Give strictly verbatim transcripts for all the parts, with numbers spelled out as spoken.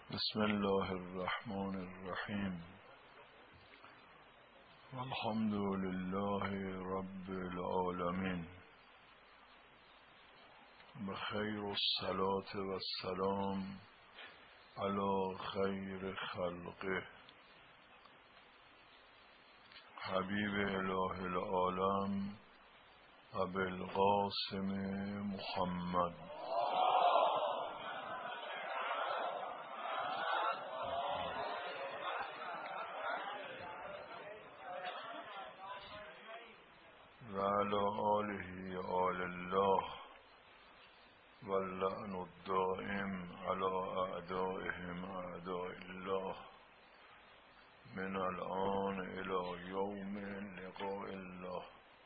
بسم الله الرحمن الرحیم الحمد لله رب العالمین بخیر الصلاة و السلام علی خیر خلقه حبیب اله العالم ابوالقاسم محمد و علی آله آل الله واللعن الدائم علی اعدائهم اعداء الله من الآن الى یوم لقاء الله.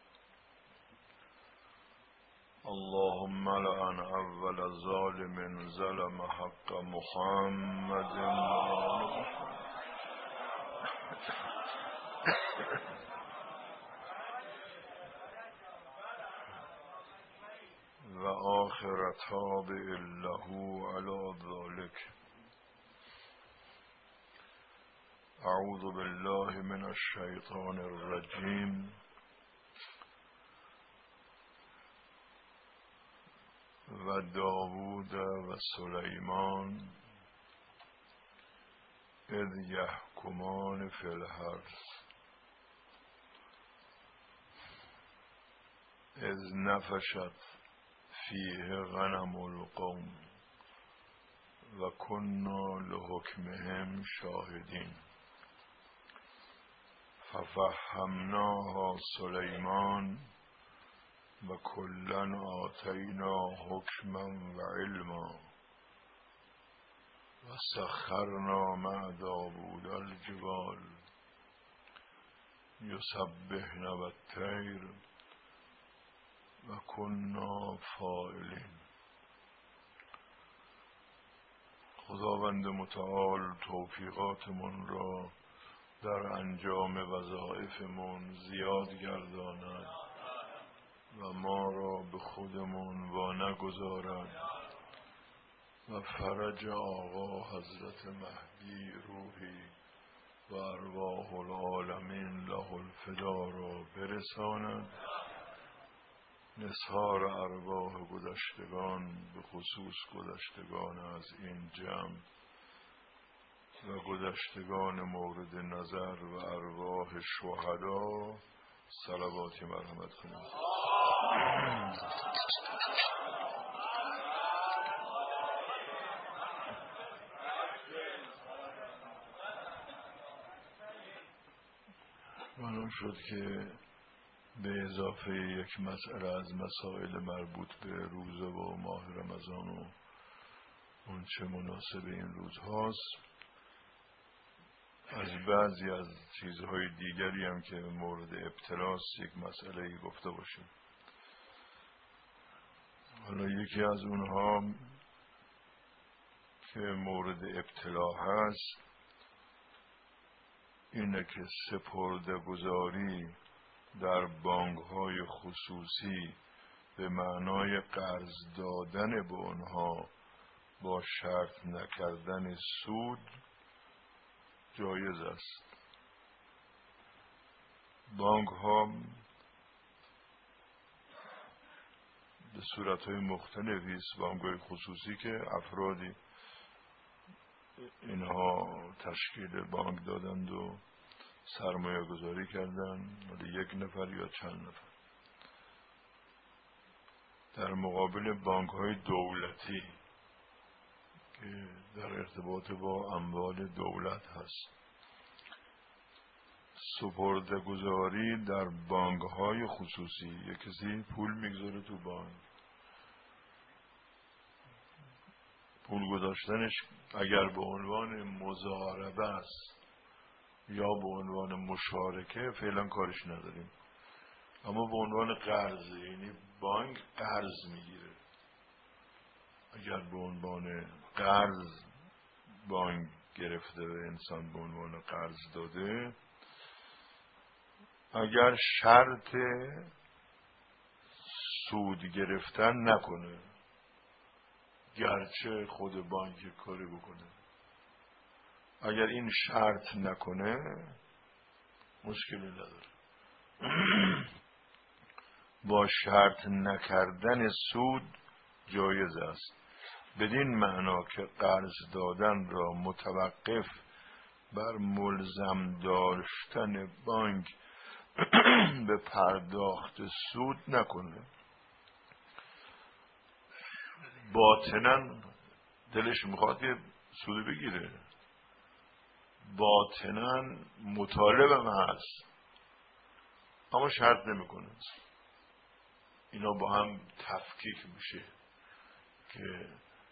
اللهم لعن اول ظالم ظلم حق محمد و آخر تابع له علی ذلك. اعوذ بالله من الشیطان الرجیم. و داوود و سلیمان اذ یحکمان فی الحرث اذ نفشت فیه غنم القوم و کنا لحکمهم شاهدین ففهمناها سلیمان و کلا آتینا حکما و علما و سخرنا مع داوود الجبال یسبحن والطیر و کنا فاعلین. خداوند متعال توفیقاتمون را در انجام وظایفمون زیاد گرداند و ما را به خودمون وا نگذارد و فرج آقا حضرت مهدی روحی و ارواح العالمین له الفدا را برساند. نثار ارواح گذشتگان به خصوص گذشتگان از این جمع و گذشتگان مورد نظر و ارواح شهدا صلواتی مرحمت کنید. معلوم شد که به اضافه یک مسئله از مسائل مربوط به روزه و ماه رمضان و اون چه مناسب این روز هاست، از بعضی از چیزهای دیگری هم که مورد ابتلاست یک مسئله گفته باشیم. حالا یکی از اونها که مورد ابتلا هست اینه که سپرده گذاری در بانک‌های خصوصی به معنای قرض دادن به آنها با شرط نکردن سود جایز است. بانک‌ها به صورت‌های مختلفی است. بانک‌های خصوصی که افرادی اینها تشکیل بانک دادند و سرمایه گذاری کردن، ولی یک نفر یا چند نفر. در مقابل بانک های دولتی که در ارتباط با اموال دولت هست، سپرده گذاری در بانک های خصوصی، یک کسی پول میگذاره تو بانک، پول گذاشتنش اگر به عنوان مضاربه است یا به عنوان مشارکه فعلا کارش نداریم، اما به عنوان قرض، یعنی بانک قرض میگیره. اگر به عنوان قرض بانک گرفته و انسان به عنوان قرض داده، اگر شرط سود گرفتن نکنه، گرچه خود بانک کاری بکنه، اگر این شرط نکنه مشکلی نداره. با شرط نکردن سود جایز است، بدین معنا که قرض دادن را متوقف بر ملزم داشتن بانک به پرداخت سود نکنه. باطناً دلش میخواد یه سود بگیره، باطناً مطالبم هست اما شرط نمیکنه. اینا با هم تفکیک میشه که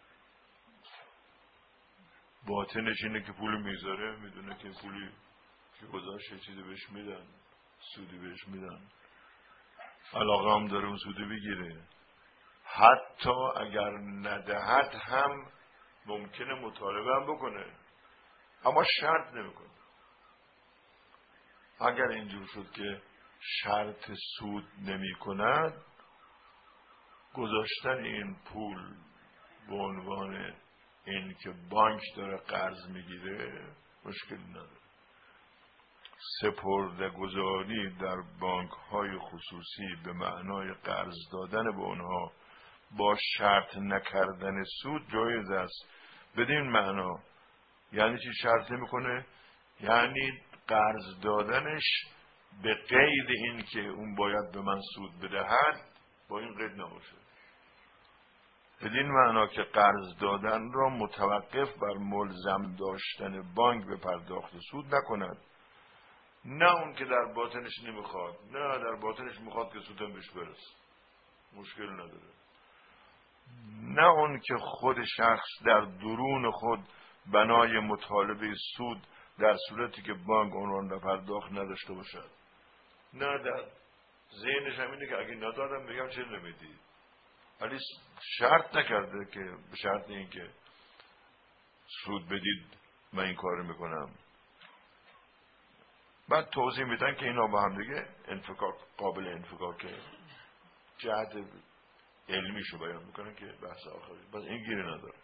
باطنش اینه که پول میذاره، میدونه که پولی که گذاشته چیزی بهش میدن، سودی بهش میدن، علاقه هم داره اون سودی بگیره، حتی اگر ندهد هم ممکنه مطالبه هم بکنه اما شرط نمیکنه. اگر اینجور شد که شرط سود نمی کند، گذاشتن این پول به عنوان این که بانک داره قرض میگیره مشکلی نداره. سپرده‌گذاری در بانک های خصوصی به معنای قرض دادن به اونها با شرط نکردن سود جایز است، بدین معنا یعنی چی شرط نمیکنه؟ یعنی قرض دادنش به قید این که اون باید به من سود بدهد با این قید نباشه. بدین معنا که قرض دادن را متوقف بر ملزم داشتن بانک به پرداخت سود نکند. نه اون که در باطنش نمیخواد، نه در باطنش میخواد که سودم بهش برسه، مشکل نداره. نه اون که خود شخص در درون خود بنای مطالبه سود در صورتی که بانک اون را پرداخت نداشته باشد، نه در ذهنش هم اینه که اگه ندادم بگم چه نمیدی، ولی شرط نکرده که به شرط این که سود بدید من این کار میکنم. بعد توضیح میدن که اینا با هم دیگه انفکاک قابل انفکاکه، جهت علمیشو بیان میکنن که بحث آخری بس این گیری نداره.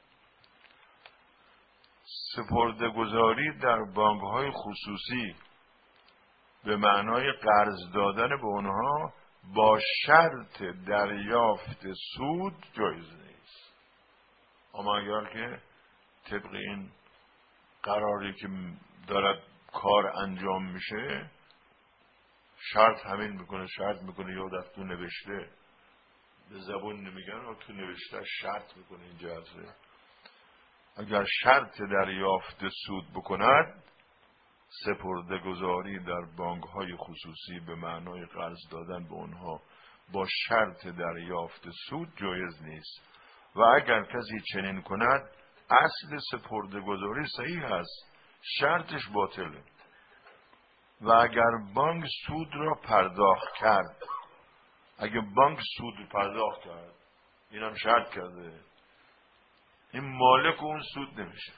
سپرده‌گذاری در بانک های خصوصی به معنای قرض دادن به اونها با شرط دریافت سود جایز نیست. اما اگر که طبق این قراری که دارد کار انجام میشه شرط همین میکنه، شرط میکنه یا در تو نوشته، به زبون نمیگن و تو نوشته شرط میکنه این جهته. اگر شرط دریافت سود بکند، سپرده‌گذاری در بانک های خصوصی به معنای قرض دادن به اونها با شرط دریافت سود جایز نیست و اگر کسی چنین کند اصل سپرده‌گذاری صحیح است، شرطش باطله. و اگر بانک سود را پرداخت کرد، اگر بانک سود پرداخت کرد اینم شرط کرده، این مالک اون سود نمیشه،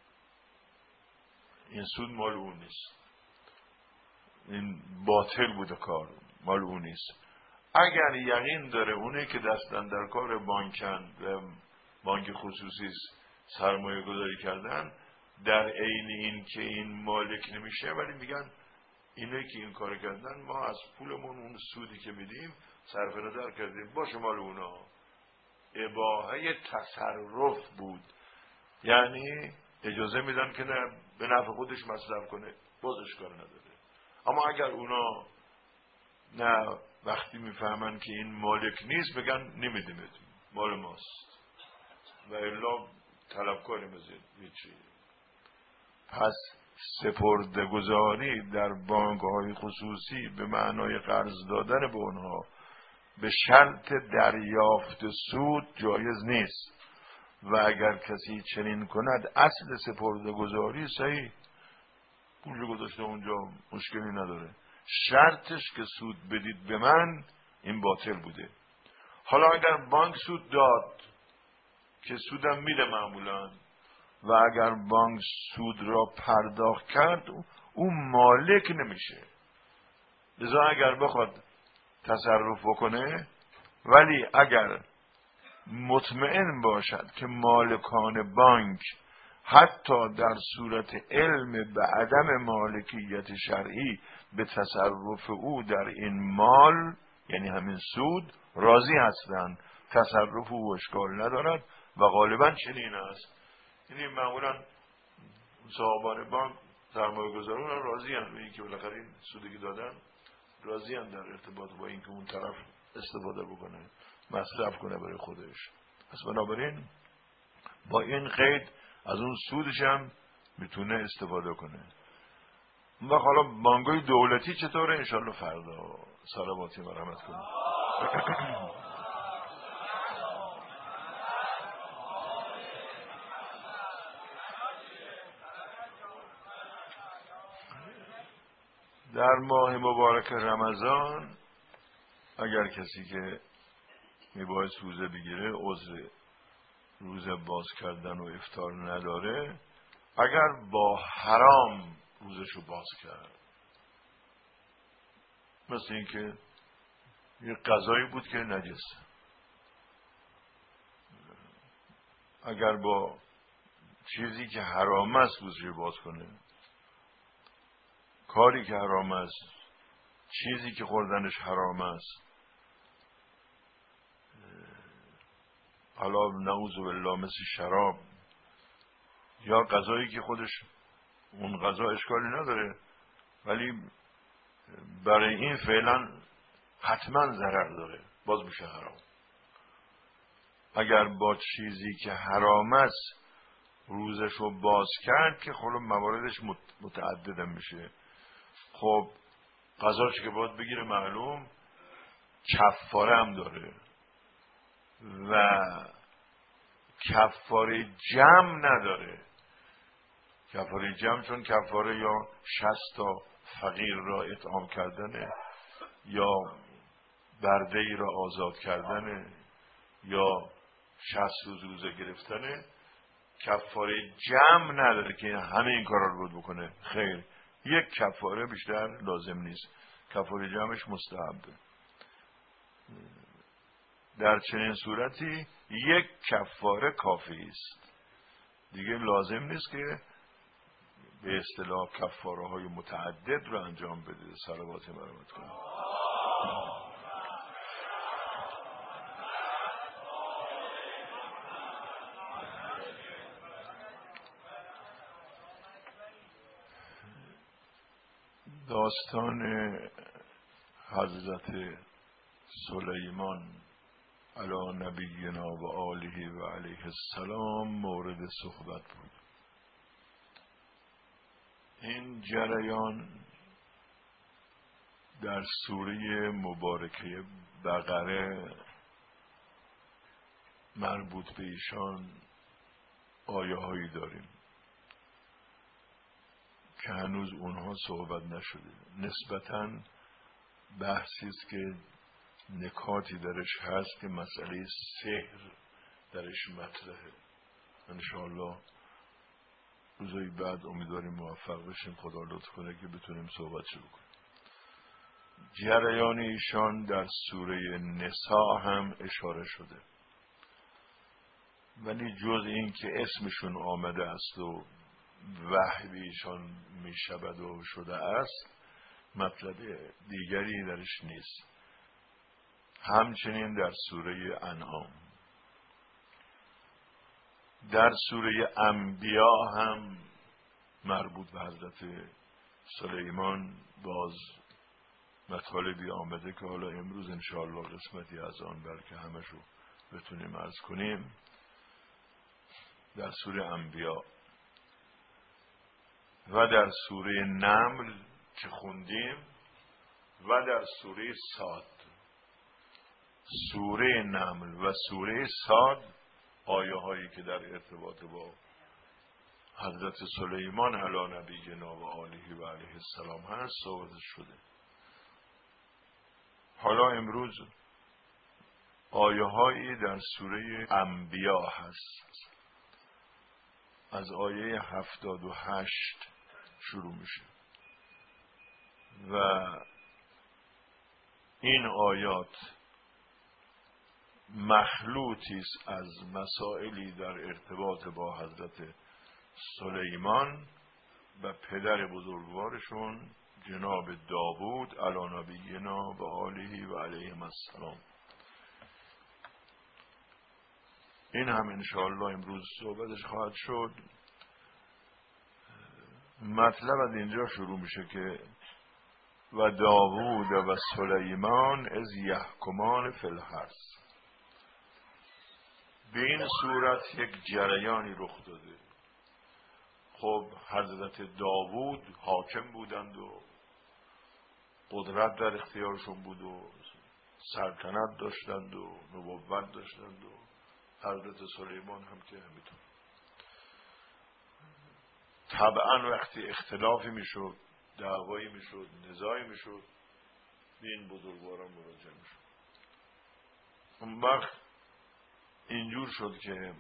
این سود مال اون نیست، این باطل بوده کار، مال اون نیست. اگر یقین داره اونه که دستن در کار بانکن و بانک خصوصی سرمایه گذاری کردن، در عین این که این مالک نمیشه ولی میگن اینه که این کار کردن ما از پولمون اون سودی که میدیم صرف نظر کردیم باشه مال اونا، اباحه تصرف بود، یعنی اجازه میدن که نه به نفع خودش مصرف کنه بازش کار نداره. اما اگر اونا نه وقتی میفهمن که این مالک نیست بگن نمیدیم مال ماست و الا طلبکاری مزید هیچی. پس سپرده‌گذاری در بانک های خصوصی به معنای قرض دادن به اونها به شرط دریافت سود جایز نیست و اگر کسی چنین کند اصل سپرده‌گذاری صحیح، پول گذاشته اونجا مشکلی نداره، شرطش که سود بدید به من این باطل بوده. حالا اگر بانک سود داد که سودم میده معمولا و اگر بانک سود را پرداخت کرد اون مالک نمیشه، لذا اگر بخواد تصرف بکنه ولی اگر مطمئن باشد که مالکان بانک حتی در صورت علم به عدم مالکیت شرعی به تصرف او در این مال، یعنی همین سود، راضی هستند. تصرف او اشکال ندارد و غالبا چنین است. یعنی معمولا صاحبان بانک سرمایه گذاران راضی هستند، این که بالاخره این سودی که دادن راضی هستند در ارتباط با اینکه اون طرف استفاده بکنه، مصرف کنه برای خودش. پس بنابراین با این قید از اون سودش هم میتونه استفاده کنه. و حالا بانک‌های دولتی چطوره؟ انشالله فردا صلواتی مرحمت کنه. در ماه مبارک رمضان اگر کسی که میباید روزه بگیره عذر روزه باز کردن و افطار نداره، اگر با حرام روزشو باز کرد، مثل این که یه غذایی بود که نجسه، اگر با چیزی که حرام است روزشو باز کنه، کاری که حرام است، چیزی که خوردنش حرام است، حالا نعوذ بالله مثل شراب یا غذایی که خودش اون غذا اشکالی نداره ولی برای این فعلا حتما ضرر داره، باز میشه حرام. اگر با چیزی که حرام است روزشو باز کرد که خب مواردش متعدد میشه. خب غذاش که باید بگیره معلوم، کفاره هم داره و کفاره جمع نداره. کفاره جمع چون کفاره یا شصت تا فقیر را اطعام کردنه، یا برده ای را آزاد کردنه، یا شصت روز روزه گرفتنه. کفاره جمع نداره که همه این کارا رو بود بکنه. خیر، یک کفاره بیشتر لازم نیست، کفاره جمعش مستحبه. در چنین صورتی یک کفاره کافی است، دیگه لازم نیست که به اصطلاح کفاره های متعدد رو انجام بده. صلوات مرحمت کنید. داستان حضرت سلیمان علی نبینا و آله و علیه السلام مورد صحبت بود. این جریان در سوره مبارکه بقره مربوط به ایشان آیه هایی داریم که هنوز اونها صحبت نشده. نسبتاً بحثی است که نکاتی درش هست که مسئله سحر درش مطرحه. انشاءالله روزای بعد امیدواریم موفق بشیم، خدا لطف کنه که بتونیم صحبت شروع کنیم. جریان ایشان در سوره نساء هم اشاره شده، ولی جز این که اسمشون آمده است و وحی به ایشان میشود و شده است، مطلب دیگری درش نیست. همچنین در سوره انعام، در سوره انبیا هم مربوط به حضرت سلیمان باز مطالبی آمده که حالا امروز انشاءالله قسمتی از آن بلکه همشو بتونیم عرض کنیم. در سوره انبیا و در سوره نمل که خوندیم و در سوره صاد. سوره نمل و سوره صاد آیه هایی که در ارتباط با حضرت سلیمان علی نبینا و آله و علیه السلام هست صحبت شده. حالا امروز آیه هایی در سوره انبیا هست. از آیه هفتاد و هشت شروع میشه و این آیات مخلوطی است از مسائلی در ارتباط با حضرت سلیمان و پدر بزرگوارشون جناب داوود علی نبینا و آله و علیهم السلام. این هم انشاءالله امروز صحبتش خواهد شد. مطلب از اینجا شروع میشه که و داوود و سلیمان از یحکمان فی الحرث. به این صورت یک جریانی رخ داده. خب حضرت داوود حاکم بودند و قدرت در اختیارشون بود و سلطنت داشتند و نبوت داشتند و حضرت سلیمان هم که همینطور. طبعا وقتی اختلافی میشد، دعوایی میشد، نزاعی میشد، به این بزرگواران مراجعه میشد. اون وقت اینجور شد که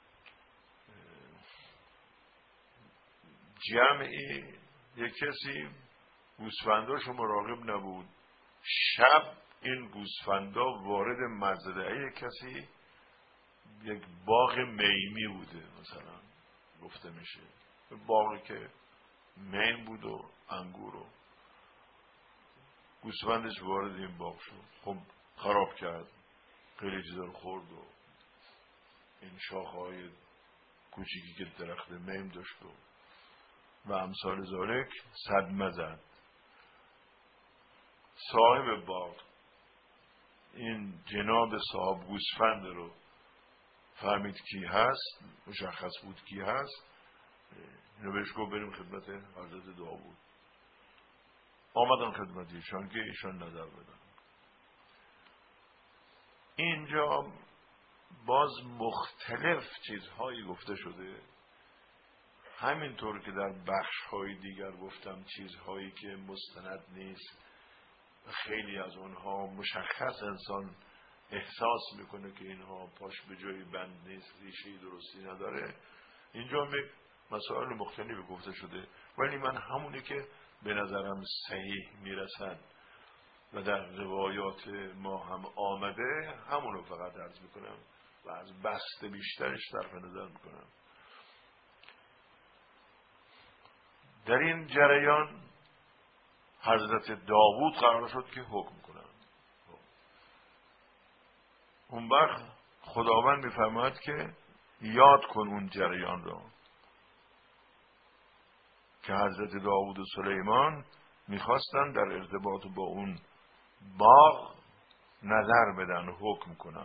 جمعی یک کسی گوسفنداشو مراقب نبود، شب این گوسفندا وارد مزرعه کسی یک باغ میمی بوده مثلا گفته میشه، باغی که میم بود و انگور و گوسفندش وارد این باغ شد. خب خراب کرد، خیلی چیزا رو خورد و این شاخه‌های کوچیکی که درخت میم داشت و و امثال ذالک صدمه زد. صاحب باغ این جناب صاحب گوسفند رو فهمید کی هست، مشخص بود کی هست، اینو بهش گفت بریم خدمت حضرت داوود. آمدن خدمت ایشان که ایشان نظر بدن. اینجا باز مختلف چیزهایی گفته شده، همینطور که در بخش‌های دیگر گفتم چیزهایی که مستند نیست و خیلی از اونها مشخص انسان احساس میکنه که اینها پاش به جایی بند نیست، ریشه‌ای درستی نداره. اینجا مسائل مختلفی گفته شده، ولی من همونی که به نظرم صحیح میرسن و در روایات ما هم آمده همونو فقط عرض میکنم و از بسته بیشترش صرف نظر میکنم. در این جریان حضرت داوود قرار شد که حکم کنند. اون وقت خداوند میفرماید که یاد کن اون جریان را که حضرت داوود و سلیمان میخواستن در ارتباط با اون باغ نظر بدن و حکم کنن.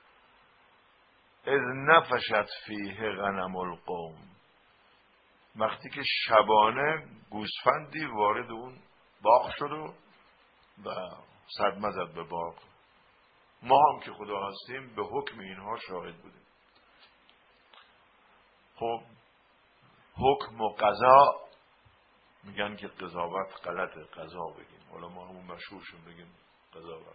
اذ نفشت فیه غنم القوم، وقتی که شبانه گوسفندی وارد اون باغ شد و صدمه زد به باغ. ما هم که خدا هستیم به حکم اینها شاهد بودیم. خب حکم و قضا میگن که قضاوت غلطه، قضا بگیم، حالا ما همون مشهورشون بگیم قضاوت.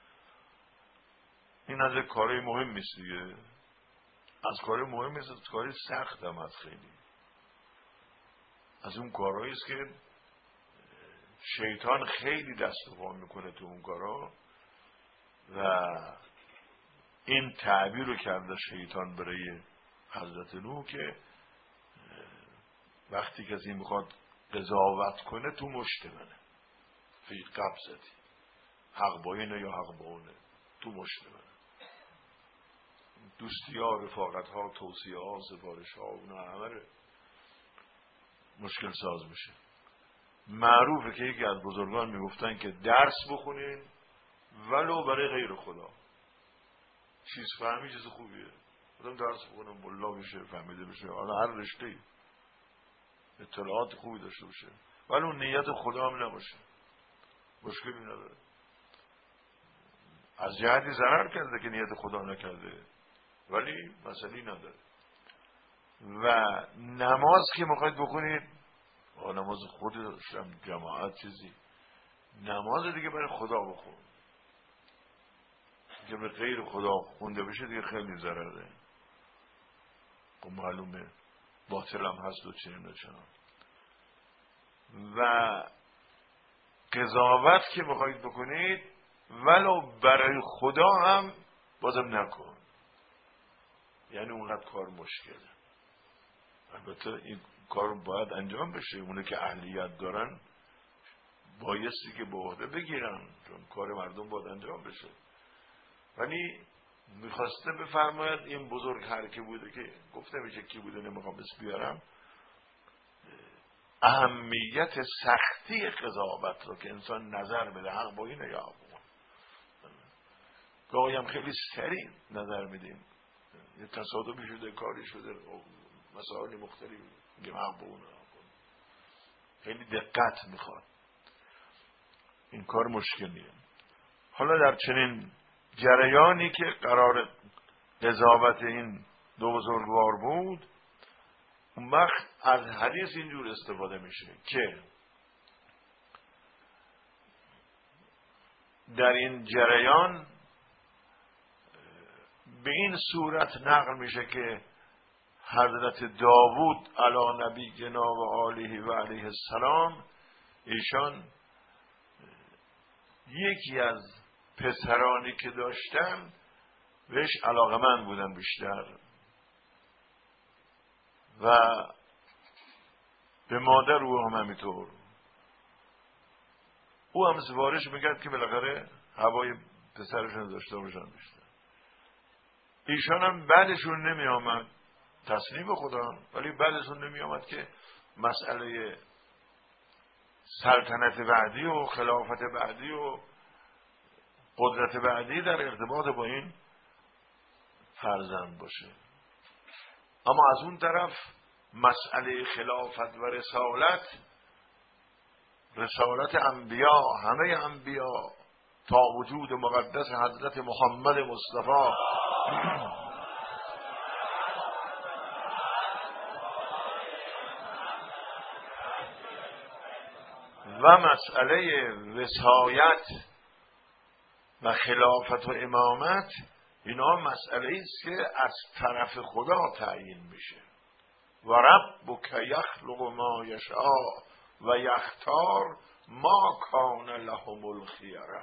این از کاری مهم نیست دیگه، از کاری مهم نیست، از کاری سخت هم از خیلی از اون کارهایی است که شیطان خیلی دست و پا میکنه تو اون کارها و این تعبیر رو کرده شیطان برای حضرت نوح که وقتی کسی میخواد قضاوت کنه تو مشت منه، فی قبضتی، حق با اینه یا حق با اونه، تو مشت منه. دوستی ها، رفاقت ها، توصیه ها، سفارش ها، اونا همه مشکل ساز میشه. معروفه که یکی از بزرگان میگفتن که درس بخونین ولو برای غیر خدا. چیز فهمی چیز خوبیه، آدم درس بخونه ملا بشه، فهمیده بشه، حالا هر رشته‌ای اطلاعات خوبی داشته باشه، ولی اون نیت خدا هم نباشه مشکلی نداره. از جهتی ضرر کرده که نیت خدا نکرده، ولی مسئله نداره. و نماز که میخواید بکنید، نماز خودش هم جماعت چیزی، نماز دیگه برای خدا بخون، که به غیر خدا خونده بشه دیگه خیلی ضرره. خب معلومه باطل هم هست و چنین و چنان. و قضاوت که میخواید بکنید ولو برای خدا هم بازم نکن، یعنی اونقدر کار مشکله. البته این کار باید انجام بشه، اونه که اهلیت دارن بایستی که به عهده بگیرن، چون کار مردم باید انجام بشه. ولی میخواسته بفرماید این بزرگ هر کی بوده که گفته میشه کی بوده، نمیخوام اسم بیارم، اهمیت سختی قضاوت رو که انسان نظر بده حق با اینه یا حق. گاهی هم خیلی سریع نظر میدیم، یه تصادفی شده، کاری شده، مسائل مختلف میگیم حق با اونه، خیلی دقت میخواد، این کار مشکلیه. حالا در چنین جریانی که قرار قضاوت این دو بزرگوار بود، اون وقت از حدیث اینجور استفاده میشه که در این جریان به این صورت نقل میشه که حضرت داوود علی نبینا و آله و علیه السلام، ایشان یکی از پسرانی که داشتن بهش علاقمند بودن بیشتر و به مادر او هم همینطور. او هم سفارش میکرد که بالاخره هوای پسرشون داشته باشن بیشتر. ایشان هم بعدشون نمی آمد، تسلیم خدا، ولی بعدشون نمی آمد که مسئله سلطنت بعدی و خلافت بعدی و قدرت بعدی در ارتباط با این فرزند باشه. اما از اون طرف مسئله خلافت و رسالت، رسالت انبیا، همه انبیا تا وجود مقدس حضرت محمد مصطفی و مسئله وصایت و خلافت و امامت، اینا مسئله است که از طرف خدا تعیین میشه. و ربک یخلق ما یشاء و یختار ما کان لهم الخیره.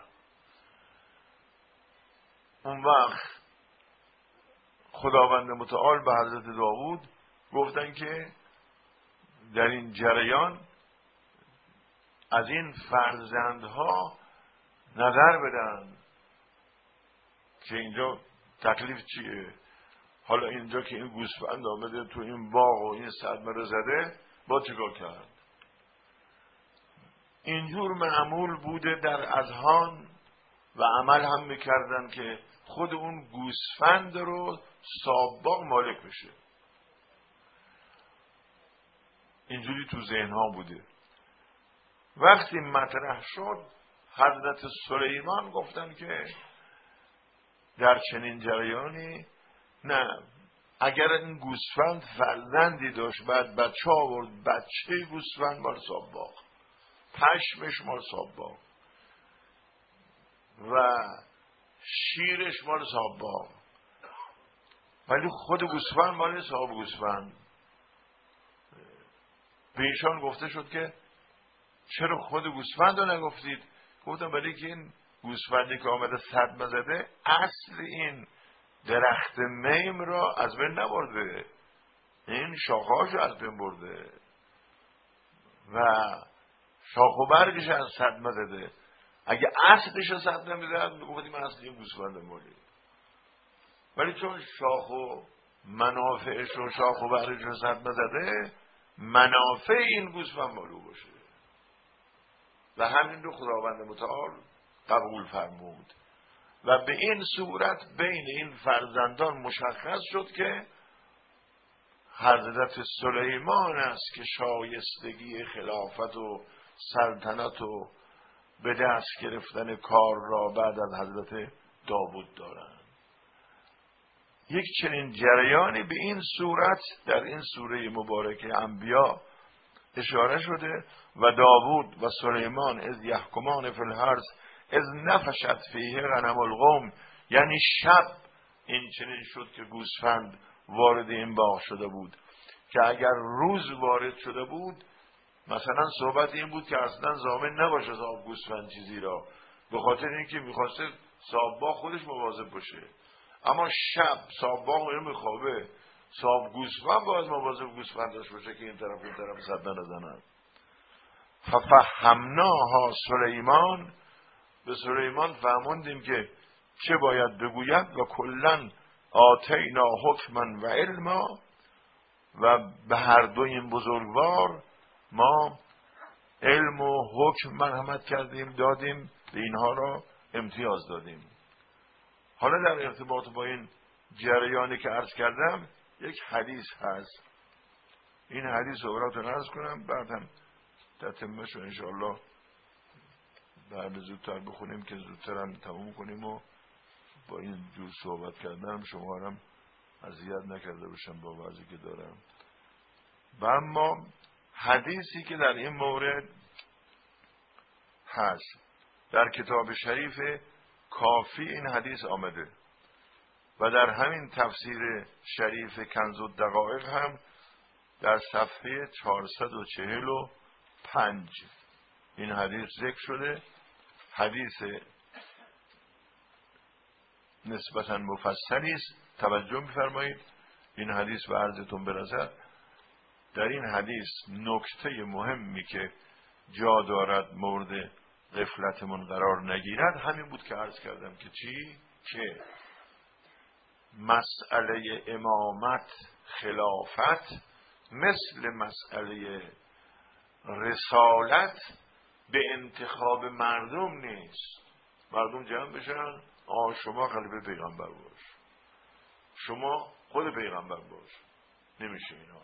اون وقت خداوند متعال به حضرت داوود گفتن که در این جریان از این فرزندها نظر بدن که اینجا تکلیف چیه. حالا اینجا که این گوسفند آمده تو این باغ و این صدمه رو زده، با چیکار کرد؟ اینجور معمول بوده در اذهان و عمل هم میکردن که خود اون گوسفند رو صاحب باغ مالک بشه. اینجوری تو ذهن ها بوده. وقتی مطرح شد، حضرت سلیمان گفتن که در چنین جریانی نه، اگر این گوسفند فرزندی داشت بعد بچه آورد، بچه گوسفند مال صاحب باغ، پشمش مال صاحب باغ و شیرش مال صاحب باغ، ولی خود گوسفند مال صاحب گوسفند. به ایشان گفته شد که چرا خود گوسفند رو نگفتید؟ گفتم ولی که این گوسفندی که آمده صدمه زده اصل این درخت میم را از بین نبرده، این شاخهاش رو از بین برده و شاخ و برگش از صدمه زده. اگه اصلش رو صدمه میزد میگفتیم اصل این گوسفند مولی، ولی چون شاخ و منافعش و شاخ و برگش رو صدمه زده، منافع این گوسفند مالو باشه و همین رو خداوند متعال قبول فرمود و به این صورت بین این فرزندان مشخص شد که حضرت سلیمان است که شایستگی خلافت و سلطنت و به دست گرفتن کار را بعد از حضرت داوود دارند. یک چنین جریانی به این صورت در این سوره مبارکه انبیا اشاره شده. و داوود و سلیمان از یحکمان فی الحرث از نفشت فیه غنم القوم، یعنی شب این چنین شد که گوسفند وارد این باغ شده بود، که اگر روز وارد شده بود مثلا صحبت این بود که اصلا ضامن نباشه صاحب گوسفند چیزی را، به خاطر اینکه میخواسته صاحب باغ خودش مواظب باشه. اما شب صاحب باغ میره میخوابه، صاحب گوسفند باید مواظب گوسفند داشته باشه که این طرف این طرف صد نزنن. ففهمناها سلیمان، به سلیمان فهموندیم که چه باید بگوید. و کلن آتینا حکما و علما، و به هر دو این بزرگوار ما علم و حکم مرحمت کردیم، دادیم، به اینها را امتیاز دادیم. حالا در ارتباط با این جریانی که عرض کردم یک حدیث هست. این حدیث رو براتون عرض کنم، بعد هم تتمه‌اش رو انشاءالله بعد زودتر بخونیم که زودتر هم تموم کنیم و با این جور صحبت کردن شما هم اذیت نکرده باشم با وضعی که دارم. و اما حدیثی که در این مورد هست در کتاب شریف کافی این حدیث آمده و در همین تفسیر شریف کنز الدقایق هم در صفحه چهارصد و چهل و پنج این حدیث ذکر شده. حدیث نسبتاً مفصلی است، توجه می‌فرمایید این حدیث به عرضتون برسد. در این حدیث نکته مهمی که جا دارد مورد غفلتمون قرار نگیرد همین بود که عرض کردم که چی؟ که مسئله امامت خلافت مثل مسئله رسالت به انتخاب مردم نیست. مردم جمع بشن آه شما خلیفه پیغمبر باش، شما خود پیغمبر باش، نمیشه اینا.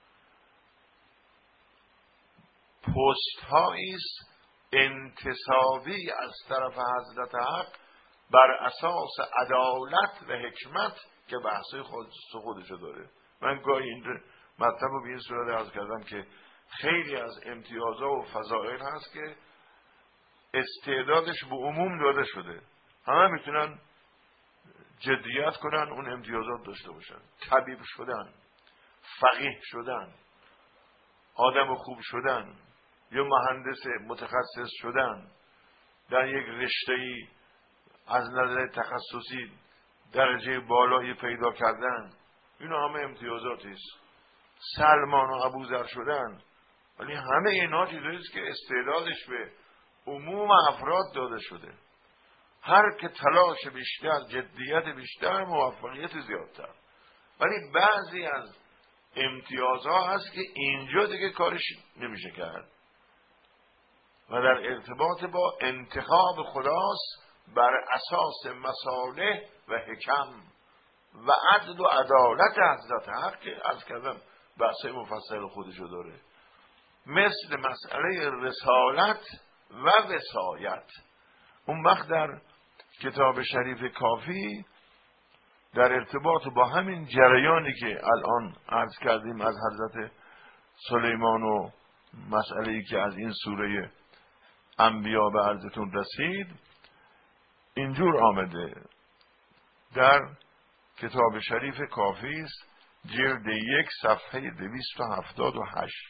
پست هایی است انتصابی از طرف حضرت حق بر اساس عدالت و حکمت که بحثای خود خودشو داره. من گاهی این مطلب رو به این صورت عرض کردم که خیلی از امتیازها و فضائل هست که استعدادش به عموم داده شده، همه میتونن جدیت کنن اون امتیازات داشته باشن. طبیب شدن، فقیه شدن، آدم خوب شدن یا مهندس متخصص شدن، در یک رشته‌ای از نظر تخصصی درجه بالایی پیدا کردن، اینا همه امتیازاتی است. سلمان و ابوذر شدن، ولی همه اینا چیزایی است که استعدادش به عموم افراد داده شده. هر که تلاش بیشتر، جدیت بیشتر، موفقیت زیادتر. ولی بعضی از امتیازها هست که اینجا دیگه کارش نمیشه کرد و در ارتباط با انتخاب خداست بر اساس مصالح و حکم و عدل و عدالت حضرت حق که از کردم بحثه مفصل خودشو داره. مثل مسئله رسالت و وصایت. اون وقت در کتاب شریف کافی در ارتباط با همین جریانی که الان عرض کردیم از حضرت سلیمان و مسئله‌ای که از این سوره انبیا به عرضتون رسید اینجور آمده در کتاب شریف کافی است، جلد یک صفحه دویست و هفتاد و هشت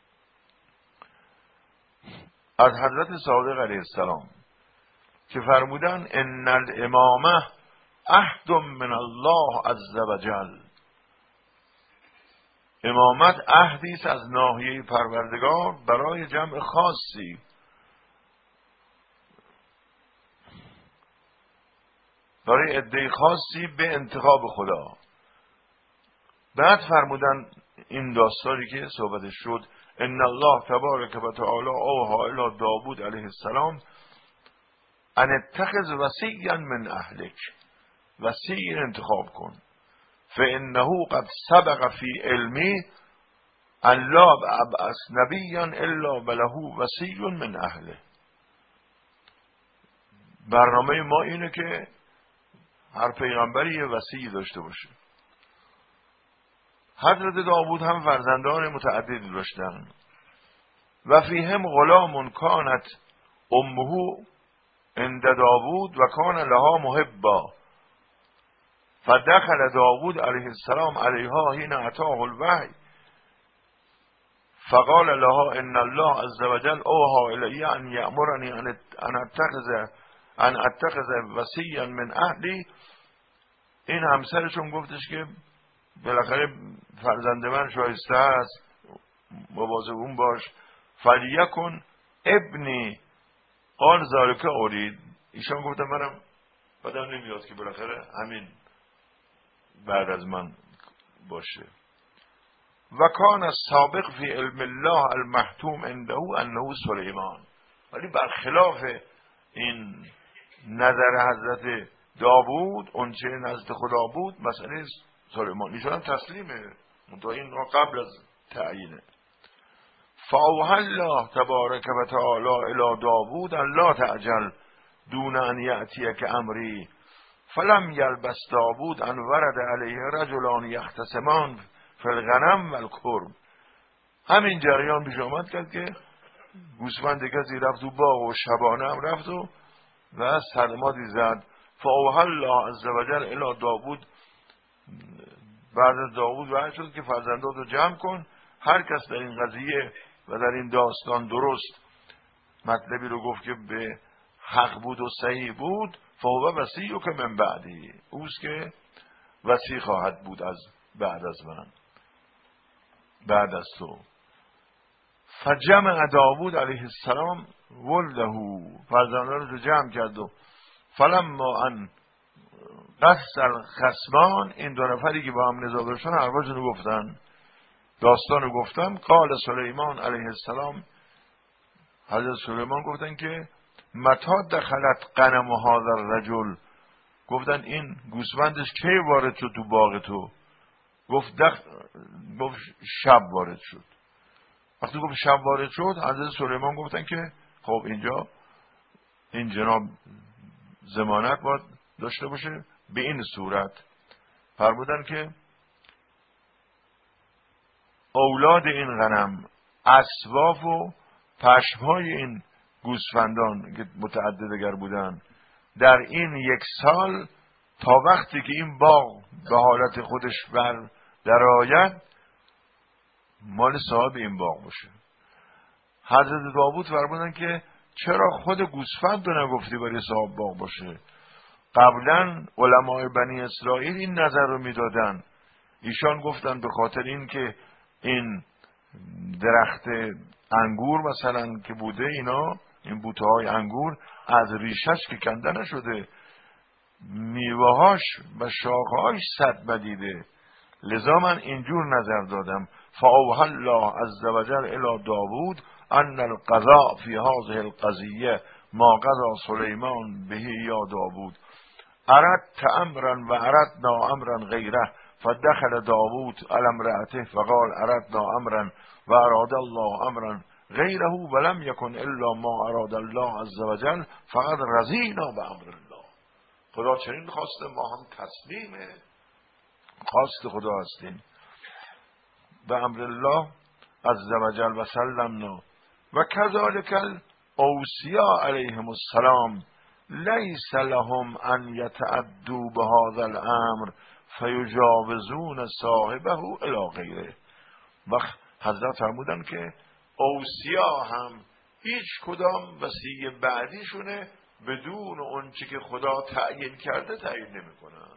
از حضرت صادق علیه السلام که فرمودن ان الامامه عهد من الله عز وجل. امامت عهدی است از ناحیه پروردگار برای جمع خاصی، برای عده خاصی به انتخاب خدا. بعد فرمودن این داستانی که صحبتش شد ان الله تبارک و تعالی اوحی الی داوود علیه السلام ان اتخذ وصیا من اهلک، وصی انتخاب کن، فانه قد سبق فی علمی ان لا ابعث نبیا الا وله وصی من اهله. برنامه ما اینه که هر پیغمبری یه وصی داشته باشه. حضرت داوود هم فرزندان متعددی داشتن و فیهم غلام کانت امه عند داوود و کان لها محبا فدخل داوود علیه السلام علیها حین اتاه الوحی فقال لها ان الله عز وجل اوحى الی ان یأمرنی ان اتخذ ان اتخذ وصیا من اهلی. این همسرشون گفتش که بالاخره فرزند من شایسته است، مواظب اون باش. فلیکن ابنی قال ذالک ارید. ایشان گفتن منم بدم نمیاد که بالاخره همین بعد از من باشه. و کان السابق فی علم الله المحتوم عنده انه سلیمان. ولی برخلاف این نظر حضرت داوود، اون چه نزد خدا بود مسئله سلیمان. ایشان هم تسلیمه، منتها این قبل از تعیینه. فاوحی الله تبارک و تعالی الی داوود ان لا تعجل دون ان یأتیک امری فلم یلبس داوود ان ورد علیه رجلان یختصمان فی الغنم و الکرم. همین جریان پیش آمد کرد که گوسفند کسی رفت تو باغ و شبانه هم رفت و و صدماتی زد. فاوحی الله عز و جل الی داوود، بعد از داوود وحی شد که فرزندات رو جمع کن، هر کس در این قضیه و در این داستان درست مطلبی رو گفت که به حق بود و صحیح بود، فهو وصی که من بعدی، اوست که وصی خواهد بود از بعد از من، بعد از تو. فجمع داوود علیه السلام ولده، فرزندان رو جمع کرد و فلما ان قص الخصمان، این دو نفری که با هم نزاع داشتن حرفاشون رو گفتن، داستان رو گفتن. قال سلیمان علیه السلام، حضرت سلیمان گفتن که متا دخلت غنم هذا الرجل، گفتن این گوسفندش کی وارد شد تو باغ تو؟ گفت دخ... گفت شب وارد شد. وقتی گفت شب وارد شد، حضرت سلیمان گفتن که خب اینجا این جناب ضمانت باید داشته باشه. به این صورت فرمودن که اولاد این غنم، اسواف و پشمهای این گوسفندان که متعددگر بودن، در این یک سال تا وقتی که این باغ به حالت خودش بر درآید مال صاحب این باغ باشه. حضرت داوود فرمودن که چرا خود گوسفند رو نگفتی برای صاحب باغ باشه؟ قبلا علمای بنی اسرائیل این نظر رو میدادن. ایشان گفتن به خاطر این که این درخت انگور مثلا که بوده، اینا این بوته های انگور از ریشش که کنده نشده، میوهاش و شاخهاش صد بدیده، لذا من اینجور نظر دادم. فاوحی الله عز و جل الی داوود ان القضاء فی هذه القضیه ما قضا سلیمان به یا داوود، اردت امرا و اردنا امرا غیره فدخل داوود علی امرأته فقال اردنا امرا و اراد الله امرا غیره ولم یکن الا ما اراد الله عز و جل فقد رضینا به امر الله. خدا چنین خواسته، ما هم تسلیم خواست خدا هستیم. به امر الله عز و جل و سلمنا. و کذالک الاوصیا علیهم السلام لیس لهم ان یتعدوا بهذا الامر فیجاوزون صاحبه الی غیره. وقت حضرت فرمودن که اوصیا هم هیچ کدام وصی بعدیشونه بدون اون چی که خدا تعیین کرده تعیین نمیکنن.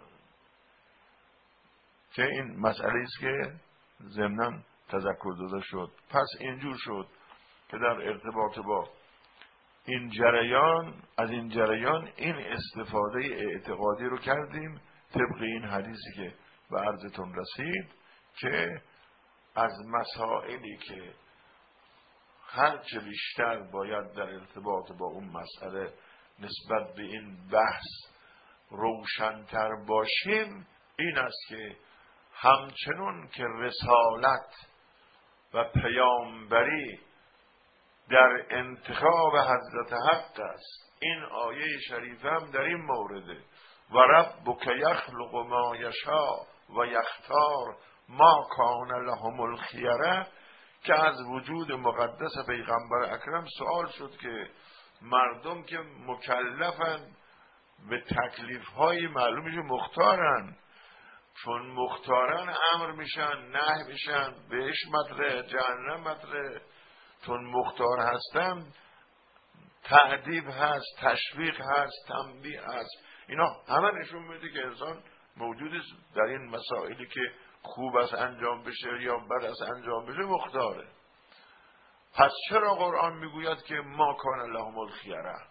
که این مسئله است که ضمناً تذکر داده شد. پس اینجور شد که در ارتباط با این جریان، از این جریان این استفاده اعتقادی رو کردیم طبق این حدیثی که به عرضتون رسید که از مسائلی که هرچه بیشتر باید در ارتباط با اون مسئله نسبت به این بحث روشن‌تر باشیم، این است که همچنون که رسالت و پیامبری در انتخاب حضرت حق است، این آیه شریفه هم در این مورده. و ربک یخلق ما یشاء و یختار ما کان لهم الخیره، که از وجود مقدس پیغمبر اکرم سوال شد که مردم که مکلفن به تکلیف های معلومش مختارن، چون مختارن امر میشن نهی میشن، بهش مطرح جهنم مطرح، چون مختار هستن تعذیب هست، تشویق هست، تنبیه هست. اینا همه نشون میده که انسان موجود است در این مسائلی که خوب است انجام بشه یا بد است انجام بشه مختاره. پس چرا قرآن میگوید که ما کان لهم الخیره؟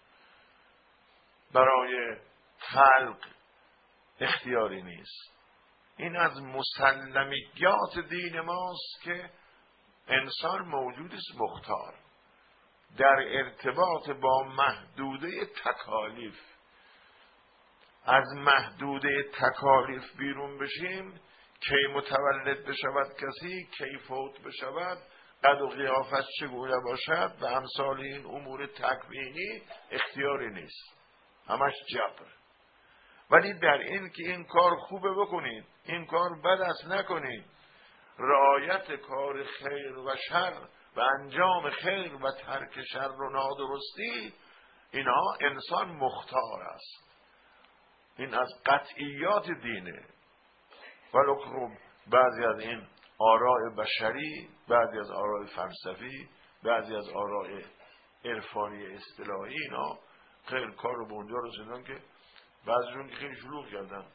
برای خلق اختیاری نیست. این از مسلمیات دین ماست که انسان موجود است مختار. در ارتباط با محدوده تکالیف، از محدوده تکالیف بیرون بشیم، کی متولد بشود کسی، کی فوت بشود، قد و قیافت چگونه باشد و امثال این امور تکوینی اختیاری نیست، همش جبر. ولی در این که این کار خوبه بکنید، این کار بد است نکنید، رعایت کار خیر و شر و انجام خیر و ترک شر و نادرستی، اینها انسان مختار است. این از قطعیات دینه. ولی خب بعضی از این آراء بشری، بعضی از آراء فلسفی، بعضی از آراء عرفانی اصطلاحی، اینا خیر کار رو به اونجا رسوندن که بعضیشون که خیلی شلوغ کردن،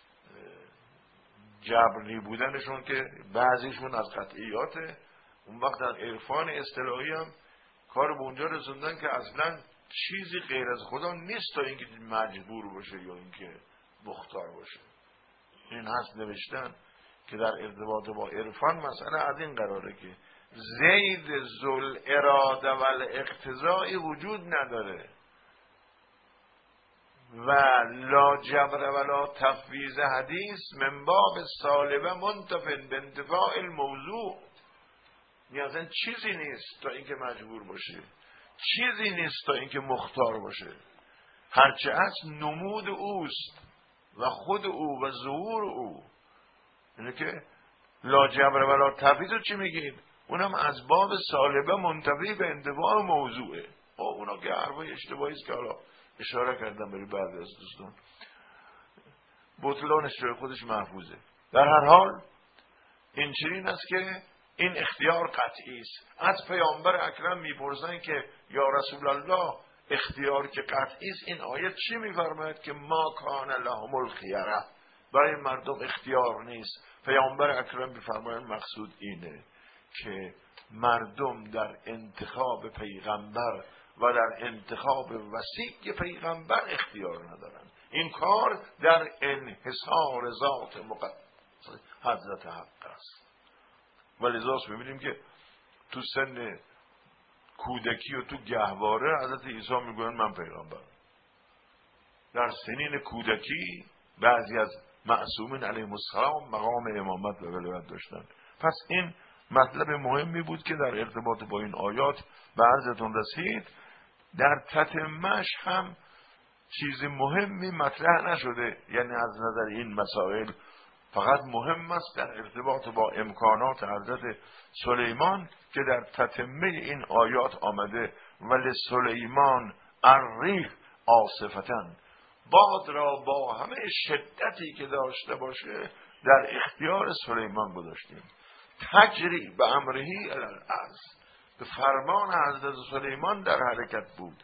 جبری بودنشون که بعضیشون از قطعیاته. اون وقت در عرفان اصطلاحی هم کار به اونجا رسوندن که اصلا چیزی غیر از خدا نیست تا اینکه مجبور باشه یا اینکه مختار باشه. این هست نوشتن که در ارتباط با عرفان مسئله از این قراره که زید ذل اراده و الاقتضاء وجود نداره و لا جبر و لا تفویض حدیث من باب سالبه منتفن به انتفاع الموضوع. یعنی اصلا چیزی نیست تا اینکه مجبور باشه، چیزی نیست تا اینکه مختار باشه. هرچه از نمود اوست و خود او و ظهور او. اینه که لا جبر و لا تفویض رو چی میگید؟ اونم از باب سالبه منتفی به انتفاع موضوعه. او اونا که حرفای اشتباهی است که حالا اشاره کردم برای بعضی از دوستان، بطلانش جای خودش محفوظه. در هر حال این چنین است که این اختیار قطعی است. از پیامبر اکرم میپرسن که یا رسول الله اختیار که قطعی است، این آیه چی میفرماید که ما کان لهم الخیره، برای مردم اختیار نیست. پیامبر اکرم میفرماید مقصود اینه که مردم در انتخاب پیغمبر و در انتخاب وسیع پیغمبر اختیار ندارن. این کار در انحصار ذات مقدس حضرت حق است. ولذاست میبینیم که تو سن کودکی و تو گهواره حضرت عیسی میگوین من پیغمبرم. در سنین کودکی بعضی از معصومین علیهم السلام مقام امامت و ولایت داشتن. پس این مطلب مهمی بود که در ارتباط با این آیات به عرضتون رسید. در تتمه‌اش هم چیز مهمی مطرح نشده، یعنی از نظر این مسائل فقط مهم است در ارتباط با امکانات حضرت سلیمان که در تتمه این آیات آمده ولی سلیمان الریح عاصفتن، باد را با همه شدتی که داشته باشه در اختیار سلیمان گذاشتیم. تجری به امرهی الی الارض، به فرمان حضرت سلیمان در حرکت بود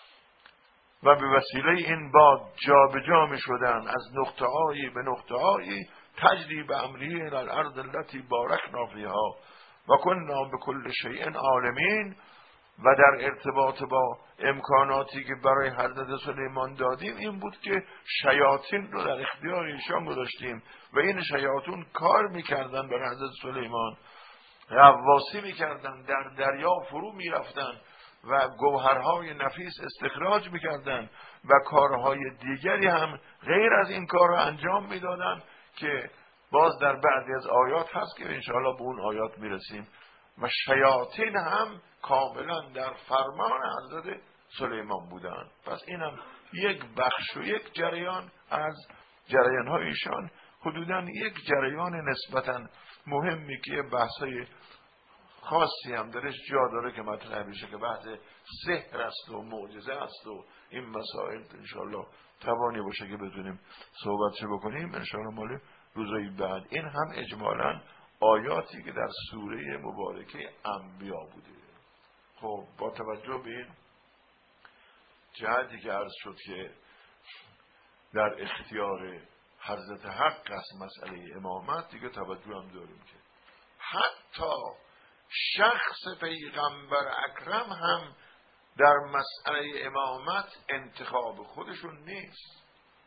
و به وسیله این باد جا به جا می شدن از نقطه هایی به نقطه هایی. تجری به امرهی الی الارض التي بارکنا فیها و کنا بكل شیء عالمین. و در ارتباط با امکاناتی که برای حضرت سلیمان دادیم این بود که شیاطین رو در اختیار ایشان گذاشتیم و این شیاطین کار میکردن بر حضرت سلیمان، غواصی میکردن، در دریا فرو میرفتن و گوهرهای نفیس استخراج میکردن و کارهای دیگری هم غیر از این کار رو انجام میدادن که باز در بعضی از آیات هست که انشاءالله به اون آیات میرسیم. و شیاطین هم کاملا در فرمان حضرت سلیمان بودن. پس اینم یک بخش و یک جریان از جریان هایشان، حدوداً یک جریان نسبتاً مهمی که بحثای خاصی هم درش جا داره که مطرح بشه که بحث سحر است و معجزه است و این مسائل انشاءالله توانی باشه که بتونیم صحبتش بکنیم انشاءالله مال روزای بعد. این هم اجمالاً آیاتی که در سوره مبارکه انبیا بوده. خب با توجه به این جهتی که عرض شد که در اختیار حضرت حق است مسئله امامت، دیگه توجه هم داریم که حتی شخص پیغمبر اکرم هم در مسئله امامت انتخاب خودشون نیست،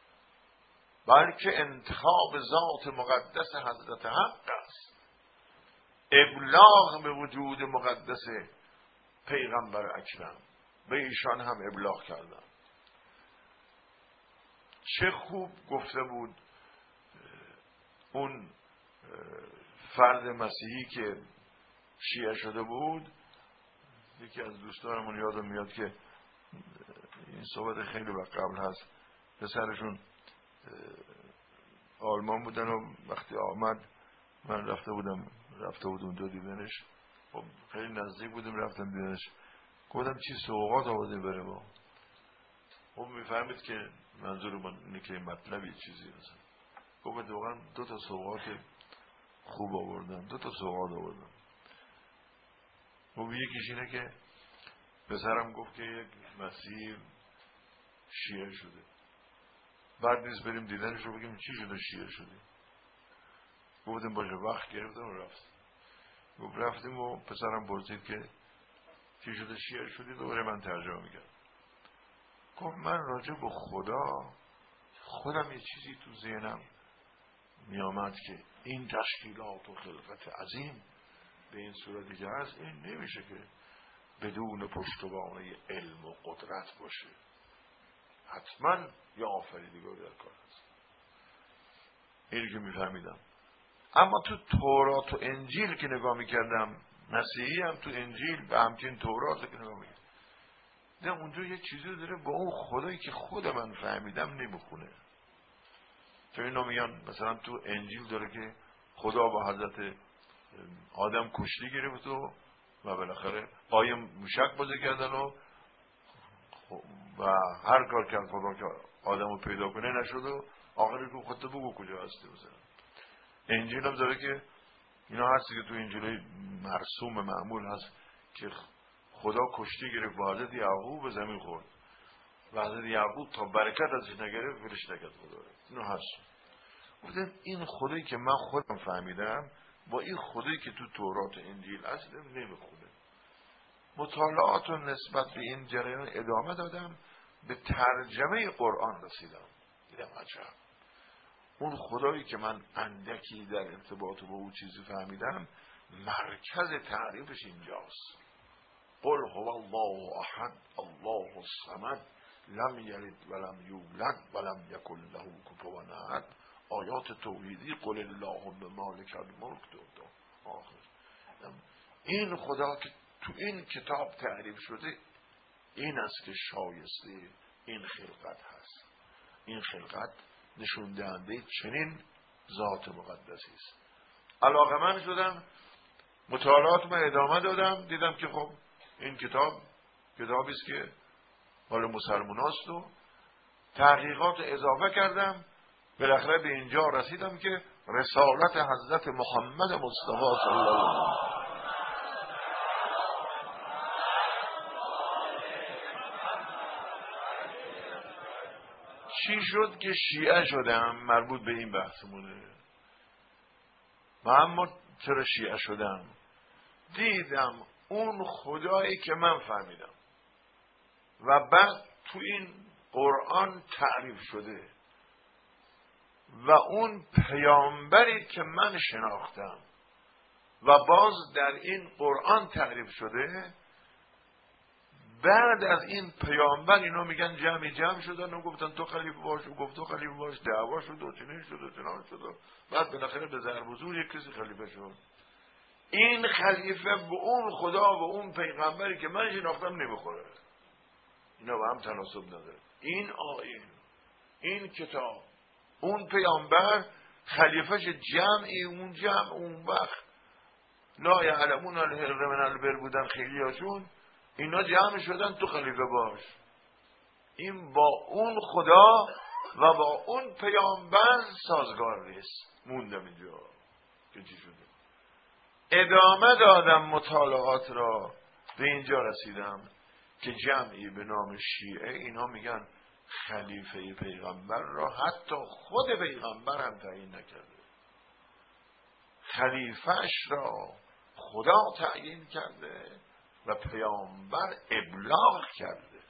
بلکه انتخاب ذات مقدس حضرت حق است، ابلاغ به وجود مقدس پیغمبر اکرم، به ایشان هم ابلاغ کردن. چه خوب گفته بود اون فرد مسیحی که شیعه شده بود، یکی از دوستانمون یادم میاد که این صحبت خیلی وقت قبل هست، پسرشون آلمان بودن و وقتی آمد من رفته بودم رفته بودم دو دیدنش، خب خیلی نزدیک بودم رفتم دیدنش، گفتم چی سوغات آورده بره با، خب میفهمید که منظور من اینه که مطلبی چیزی مثلا، گفت واقعا دو تا سوغات خوب آوردم، دو تا سوغات آوردم. خب یکیش اینه که پسرم گفت که یک مسیح شیعه شده، بعد نیست بریم دیدنش رو بگیم چی شده شیعه شده. گفتیم باشه، وقت گرفتم و رفت. گفت رفتیم و پسرم پرسید که چی شده شیعه شدی، دوباره من ترجمه میگم. گفت من راجع به خدا خودم یه چیزی تو ذهنم میامد که این تشکیلات و خلقت عظیم به این صورتی که هست، این نمیشه که بدون پشتوانه علم و قدرت باشه، حتما یا آفریدگار در کار هست. اینی که میفهمیدم. اما تو تورات و انجیل که نگاه میکردم، مسیحی هم تو انجیل و همچین تورات که نگاه میکردم، دیدم اونجا یه چیزی داره با اون خدایی که خود من فهمیدم نمیخونه. چون اینو میگن مثلا تو انجیل داره که خدا با حضرت آدم کشتی گرفت و و بالاخره قایم موشک بازی کردن و و هر کار کرد خدا که آدم رو پیدا کنه نشد و آخرش رو خودت بگو کجا هستی. مثلا انجیل هم داره که اینا هستی که تو انجیل مرسوم معمول هست که خدا کشتی گرفت با حضرت یعقوب به زمین خورد و حضرت یعقوب تا برکت ازش نگرفت ولش نکرد خدا. اینو هست. گفتم این خدایی که من خودم فهمیدم با این خدایی که تو تورات و انجیل هست نمیخونه. مطالعات و نسبت به این جریان ادامه دادم، به ترجمه قرآن رسیدم، دیدم عجب اون خدایی که من اندکی در ارتباط با او چیزی فهمیدم مرکز تعریفش اینجاست. قل هو الله احد الله الصمد لم یلد ولم یولد ولم یکن له کفوا احد. آیات توحیدی قل اللهم مالک الملک دو دو آخر. این خدا که تو این کتاب تعریف شده این است که شایسته این خلقت هست. این خلقت نشون دهنده چنین ذات مقدسی است. علاقه‌مند شدم، مطالعات ما ادامه دادم، دیدم که خب این کتاب کتابی است که مال مسلماناست و تحقیقات اضافه کردم، بالاخره به اینجا رسیدم که رسالت حضرت محمد مصطفی صلی الله علیه و آله. چی شد که شیعه شدم؟ مربوط به این بحثمونه. و اما چرا شیعه شدم؟ دیدم اون خدایی که من فهمیدم و بعد تو این قرآن تعریف شده و اون پیامبری که من شناختم و باز در این قرآن تعریف شده، بعد از این پیامبر اینو میگن جمعی جمع شدن و گفتن تو خلیفه باش و گفت تو خلیفه باش، دعوا شد و چنین شد و چنان شد و بعد بالاخره به ضرب و زور یک کسی خلیفه شد. این خلیفه به اون خدا و اون پیغمبری که من شناختم نمیخوره. اینا با هم تناسب نداره. این آیین، این کتاب، اون پیامبر خلیفهش جمعی، اون جمع اون وقت لا یعلمون الحق من البر بودن خیلی هاشون، اینا جمع شدن تو خلیفه باش. این با اون خدا و با اون پیامبر سازگار نیست. موندم اینجا که چی شده. ادامه دادم مطالعات را، به اینجا رسیدم که جمعی به نام شیعه اینا میگن خلیفه پیغمبر را حتی خود پیغمبر هم تعیین نکرده. خلیفهش را خدا تعیین کرده و پیامبر ابلاغ کرده.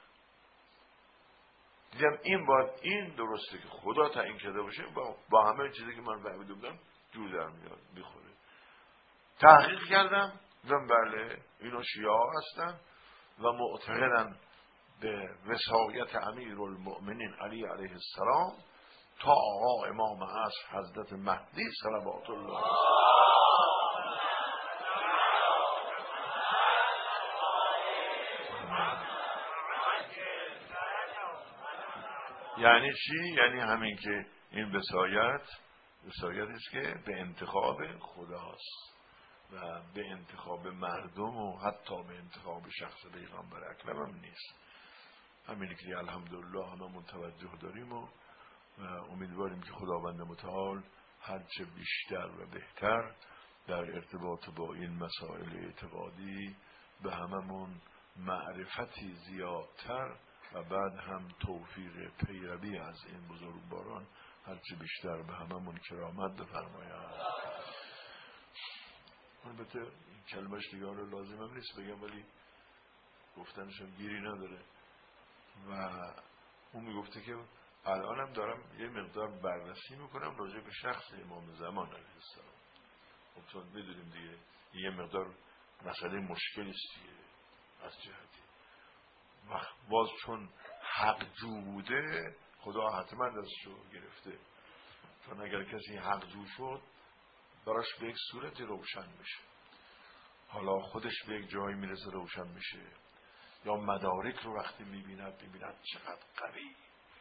دیدم این باید این درسته که خدا تعیین کرده باشه، با, با همه چیزی که من فهمیده بودم جو در میاد میخوره. تحقیق کردم دیدم بله اینا شیعه هستن و معتقدن به وصایت امیرالمؤمنین علی علیه السلام تا آقا امام عصر حضرت مهدی صلوات الله. یعنی چی؟ یعنی همین که این وصایت وصایتی است که به انتخاب خداست و به انتخاب مردم و حتی به انتخاب شخص پیغمبر اکرم هم نیست. همینی که الحمدلله همه متوجه داریم و امیدواریم که خداوند متعال هرچه بیشتر و بهتر در ارتباط با این مسائل اعتقادی به هممون معرفتی زیادتر و بعد هم توفیق پیروی از این بزرگواران هرچه بیشتر به هممون کرامت بفرماید. البته این کلمش دیگه رو لازم هم نیست بگم، ولی گفتنشم گیری نداره. و اون میگفته که الانم دارم یه مقدار بررسی میکنم راجع به شخص امام زمان علیه السلام. خب چون میدونیم دیگه یه مقدار مسئله مشکلی است دیگه از جهتی وقت باز چون حق جو بوده خدا حتما دستشو گرفته، چون اگر کسی حق جو شد براش به یک صورت روشن میشه، حالا خودش به یک جایی میرسه روشن میشه، یا مدارک رو وقتی میبیند میبیند چقدر قوی.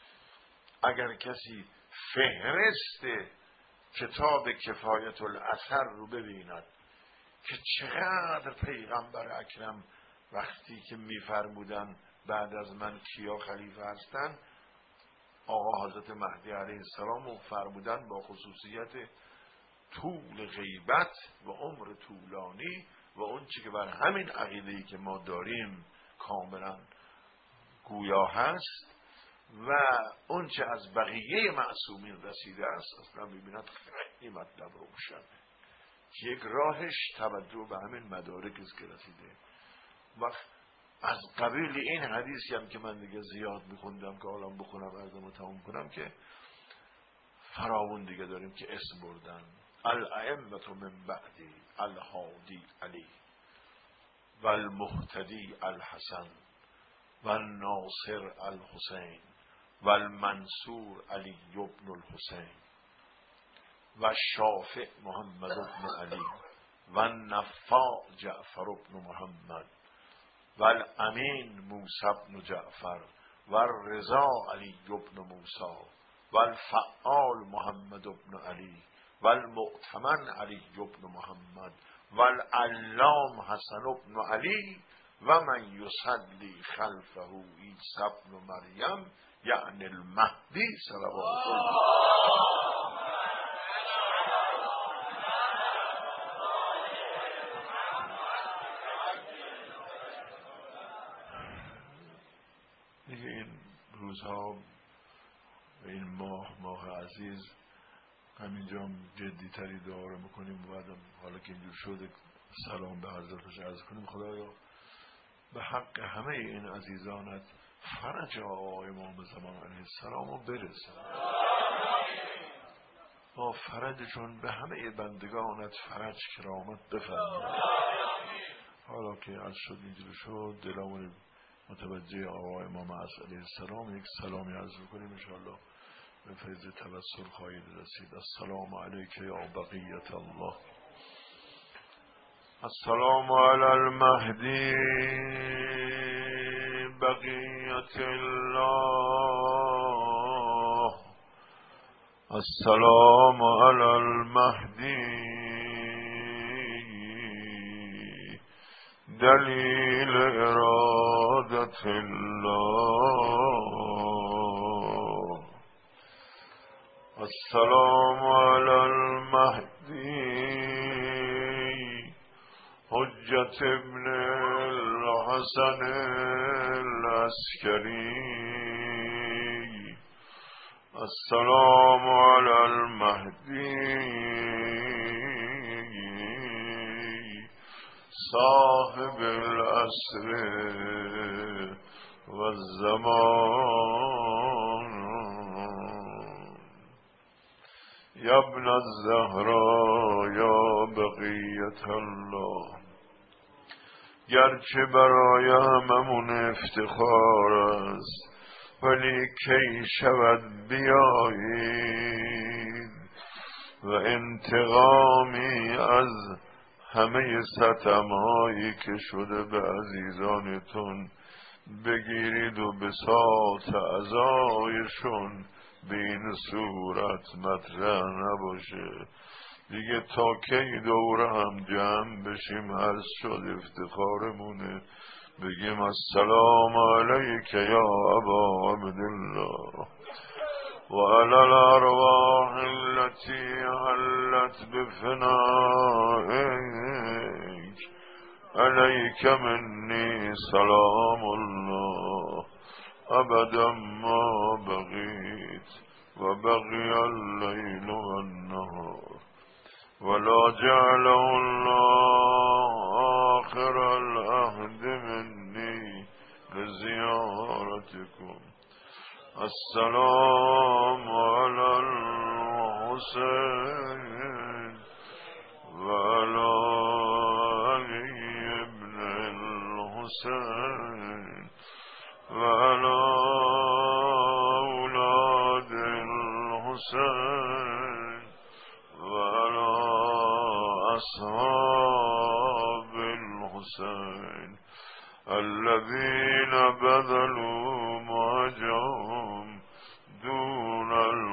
اگر کسی فهرست کتاب کفایت الاثر رو ببیند که چقدر پیغمبر اکرم وقتی که میفرمودن بعد از من کیا خلیفه هستن، آقا حضرت مهدی علیه السلام رو فرمودن با خصوصیت طول غیبت و عمر طولانی و اون چی که بر همین عقیده‌ای که ما داریم کاملا گویا هست و اون چه از بقیه معصومین رسیده است، اصلا ببیند خیلی مطلب روشنه که یک راهش توجه به همین مدارک است که رسیده. وقت از قبیل این حدیثی هم که من دیگه زیاد میخوندم که حالا بخونم ارزم تمام کنم که فراون دیگه داریم که اسم بردن الائمة من بعدی الهادی علی و المهتدی الحسن و الناصر الحسین و المنصور علی ابن الحسین و الشافع محمد ابن علی و النفاع جعفر ابن محمد و الامین موسی ابن جعفر و الرضا علی ابن موسی و الفعال محمد ابن علی و المؤتمن علی ابن محمد و العلام حسن ابن علی و من یصلی خلفه عیسی ابن مریم یعنی المهدی صلوات الله. دیگه این روزها و این ماه ماه عزیز همینجا هم جدی تری دعا رو میکنیم و بعدم حالا که اینجور شده سلام به حضرتش عرض کنیم. خدایا به حق همه این عزیزانت فرج آقا امام زمان علیه السلام رو برسن، با فرجشون به همه بندگانت فرج کرامت بفرمای. حالا که از شد اینجور شد دلمون متوجه آقا امام علیه السلام یک سلامی عرض بکنیم انشاءالله به فیض توسل خواهید رسید. السلام علیک یا بقیت الله. السلام علی المهدی بقیت الله. السلام علی المهدی دلیل ارادت الله. السلام علی المهدی حجت ابن الحسن العسکری السلام علی المهدی صاحب العصر والزمان یا ابن الزهرا یا بقیت الله. گرچه برای هممون افتخار است ولی کی شود بیایید و انتقامی از همه ستمهایی که شده به عزیزانتون بگیرید و بساط اعضایشون به این صورت مطرح نباشه. دیگه تا کی دوره هم جمع بشیم عرض شد افتخارمونه بگیم السلام علیک یا ابا عبدالله و علی الارواح التي حلت بفنائك علیک منی سلام الله ابدا ما بقیت و بقی اللیل و النهار ولا جعله الله آخر العهد مني لزيارتكم. السلام على الحسين وعلى علي بن الحسين وعلى أولاد الحسين وعلى أصحاب الحسين الذين بذلوا مهجهم دون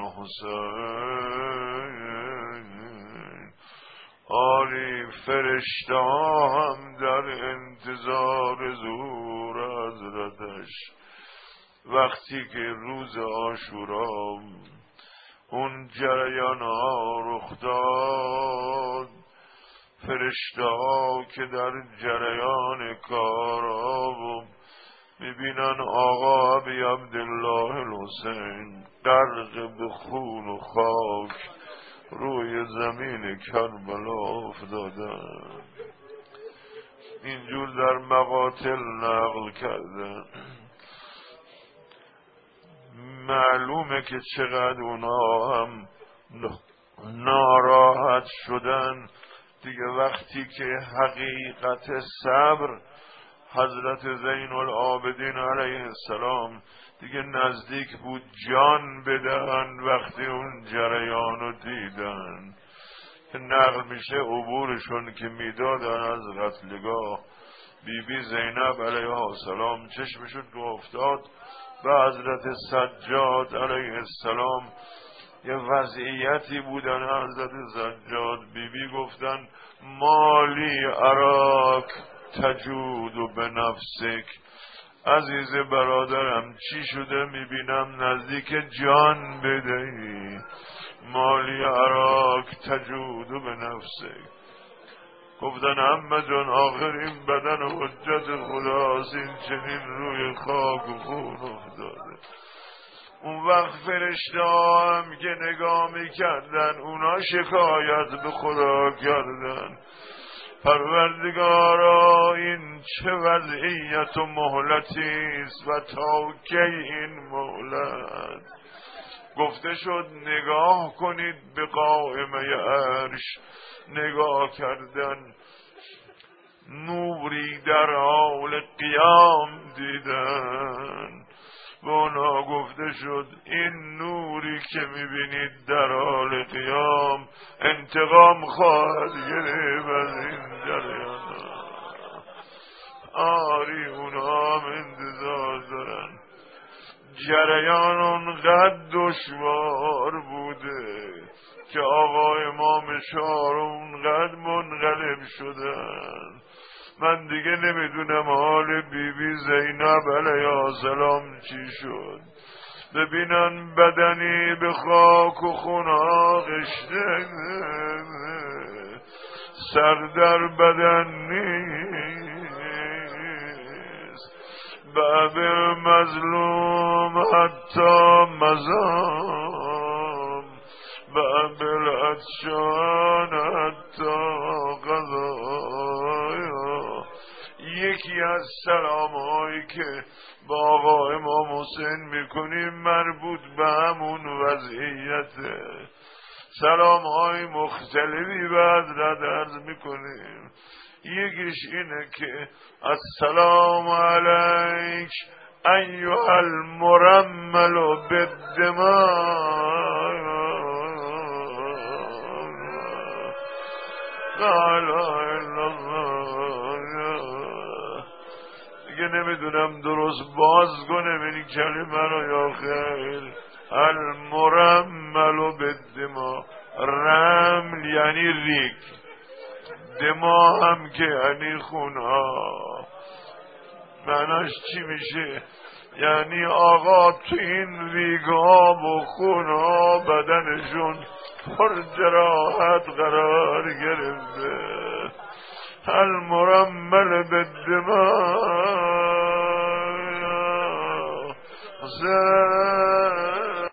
الحسين. آری فرشته هم در انتظار ظهور حضرتش وقتی که روز عاشورا اون جریان ها رخ داد، فرشته ها که در جریان کارها و میبینن آقا ابی عبدالله الحسین غرق به خون و خاک روی زمین کربلا افتادن. اینجور در مقاتل نقل کردن. معلومه که چقدر اونا هم ناراحت شدن دیگه وقتی که حقیقت صبر حضرت زین العابدین علیه السلام دیگه نزدیک بود جان بدن. وقتی اون جریان رو دیدن که نقل میشه عبورشون که میدادن از قتلگاه، بی بی زینب علیه السلام چشمشون رو افتاد به حضرت سجاد علیه السلام. یه وضعیتی بودن حضرت سجاد، بی بی گفتن مالی اراک تجود و به نفسک، عزیز برادرم چی شده میبینم نزدیک جان بدهی. مالی اراک تجود و به نفسک. گفتن عمه جان آخر این بدن حجت خداست، این چنین روی خاک و خون افتاده. اون وقت فرشته هم که نگاه میکردن اونا شکایت به خدا کردن پروردگارا این چه وضعیت و مهلتیست و تا کی این مهلت؟ گفته شد نگاه کنید به قائمه عرش. نگاه کردن نوری در حال قیام دیدن. به اونا گفته شد این نوری که میبینید در حال قیام انتقام خواهد گرفت از این جریان. آری اونا هم انتظار دارن. جریان اونقدر دشوار بوده که آقا امام شاه اونقدر منقلب شدن. من دیگه نمیدونم حال بی بی زینب علیه السلام چی شد. ببینن بدنی به خاک و خون آغشته، سر در بدن نیست. باب مظلوم حتی مزار بلد شانت تا قضایا. یکی از سلام هایی که با آقا امام حسین میکنیم مربوط به همون وضعیته. سلام های مختلفی به حضرت عرض میکنیم. یکیش اینه که السلام علیک ایها المرمل بالدماء لا اله الا الله. دیگه نمیدونم درست باز کنم این کلمه رو یا خیر. المرمل بالدماء، رمل یعنی ریگ، دما هم که یعنی خونها. معناش چی میشه؟ یعنی آقا تو این ریگا و خونها بدنشون پر جراحت قرار گرفته. المرمل بالدماء